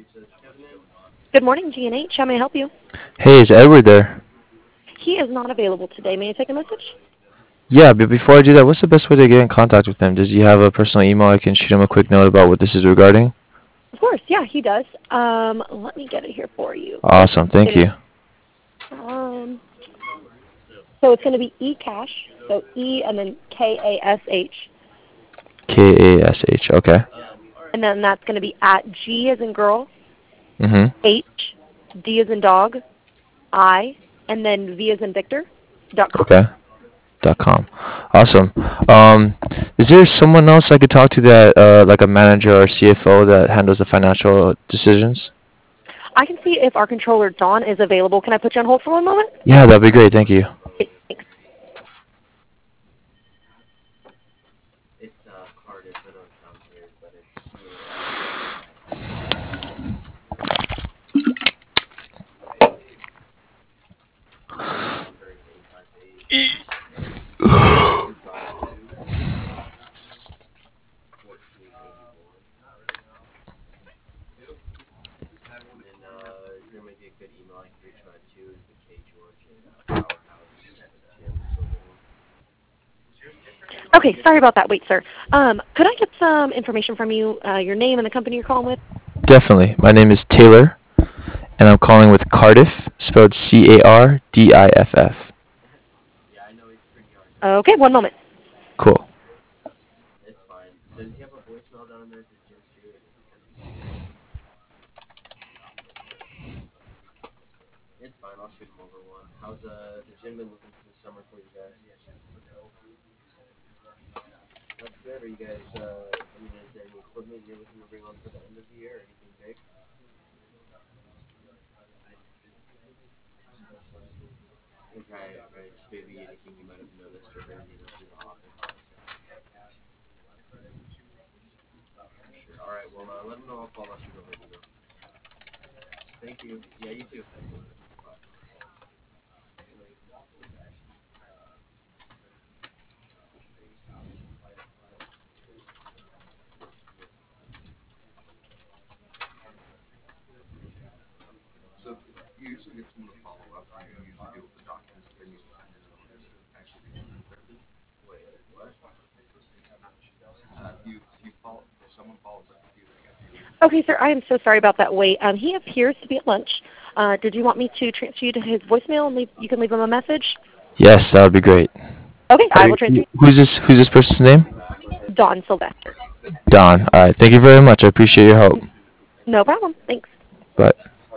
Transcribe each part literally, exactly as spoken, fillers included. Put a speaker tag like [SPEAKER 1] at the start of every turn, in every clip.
[SPEAKER 1] Good morning, G and H. How may I help you?
[SPEAKER 2] Hey, is Edward there?
[SPEAKER 1] He is not available today. May I take a message?
[SPEAKER 2] Yeah, but before I do that, what's the best way to get in contact with him? Does he have a personal email I can shoot him a quick note about what this is regarding?
[SPEAKER 1] Of course, yeah, he does. Um, let me get it here for you.
[SPEAKER 2] Awesome, thank
[SPEAKER 1] It is,
[SPEAKER 2] you.
[SPEAKER 1] um, so it's going to be eCash, so E and then K A S H,
[SPEAKER 2] K A S H, okay.
[SPEAKER 1] and then that's going to be at G as in girl,
[SPEAKER 2] Mm-hmm.
[SPEAKER 1] H, D as in dog, I, and then V as in Victor, dot com.
[SPEAKER 2] Okay. Dot com. Awesome. Um, is there someone else I could talk to that, uh, like a manager or C F O that handles the financial decisions?
[SPEAKER 1] I can see if our controller, Dawn, is available. Can I put you on hold for one moment?
[SPEAKER 2] Yeah, that'd be great. Thank you.
[SPEAKER 1] Okay, thanks. Okay, sorry about that. Wait, sir. Um, could I get some information from you, uh, your name and the company you're calling with?
[SPEAKER 2] Definitely. My name is Taylor, and I'm calling with Cardiff, spelled C A R D I F F.
[SPEAKER 1] Okay, one moment.
[SPEAKER 2] Cool.
[SPEAKER 1] Okay, sir, I am so sorry about that wait. Um, he appears to be at lunch. Uh, did you want me to transfer you to his voicemail and leave, you can leave him a message?
[SPEAKER 2] Yes, that would be great.
[SPEAKER 1] Okay,
[SPEAKER 2] Are
[SPEAKER 1] I will transfer
[SPEAKER 2] you,
[SPEAKER 1] you.
[SPEAKER 2] who's this? Who's this person's name?
[SPEAKER 1] Dawn Sylvester.
[SPEAKER 2] Don. All right. Thank you very much. I appreciate your help.
[SPEAKER 1] No problem. Thanks.
[SPEAKER 2] Bye.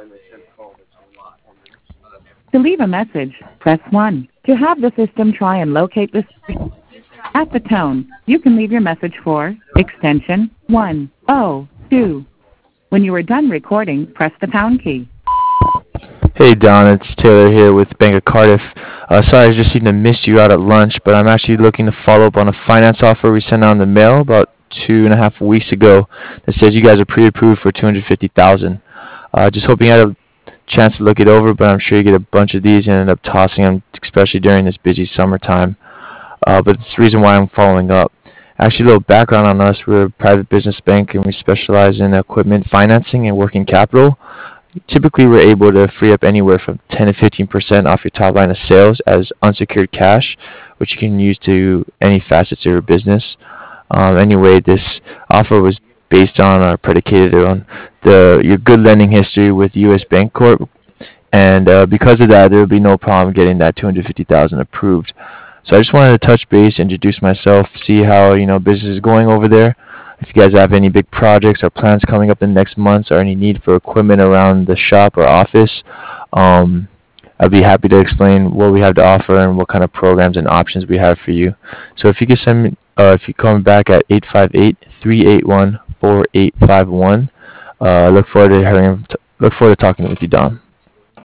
[SPEAKER 3] To leave a message, press one. To have the system try and locate this at the tone, you can leave your message for extension one oh two. When you are done recording, press the pound key.
[SPEAKER 2] Hey Don, it's Taylor here with Bank of Cardiff. Uh, sorry, I just seemed to miss you out at lunch, but I'm actually looking to follow up on a finance offer we sent out in the mail about two and a half weeks ago that says you guys are pre-approved for two hundred fifty thousand. Uh, just hoping you had a chance to look it over, but I'm sure you get a bunch of these and end up tossing them, especially during this busy summertime. Uh, but it's the reason why I'm following up. Actually, a little background on us. We're a private business bank, and we specialize in equipment financing and working capital. Typically, we're able to free up anywhere from ten to fifteen percent off your top line of sales as unsecured cash, which you can use to any facets of your business. Um, anyway, this offer was based on or predicated on the your good lending history with U S Bancorp, and uh, because of that, there will be no problem getting that two hundred fifty thousand dollars approved. So I just wanted to touch base, introduce myself, see how you know business is going over there. If you guys have any big projects or plans coming up in the next months, or any need for equipment around the shop or office, um, I'd be happy to explain what we have to offer and what kind of programs and options we have for you. So if you could send me, uh, if you come back at eight five eight, three eight one, four eight five one, uh, I look forward to hearing, look forward to talking with you, Don.